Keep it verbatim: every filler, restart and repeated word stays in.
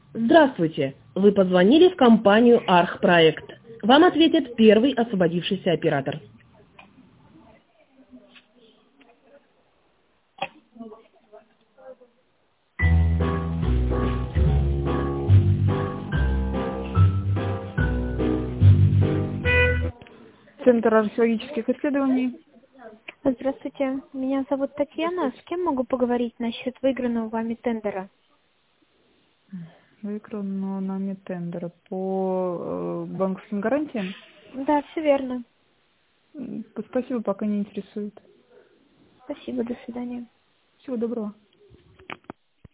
Здравствуйте! Вы позвонили в компанию Архпроект. Вам ответит первый освободившийся оператор. Центр археологических исследований. Здравствуйте, меня зовут Татьяна. С кем могу поговорить насчет выигранного вами тендера? Выигранного нами тендера по э, банковским гарантиям? Да, все верно. М, Спасибо, пока не интересует. Спасибо, до свидания. Всего доброго.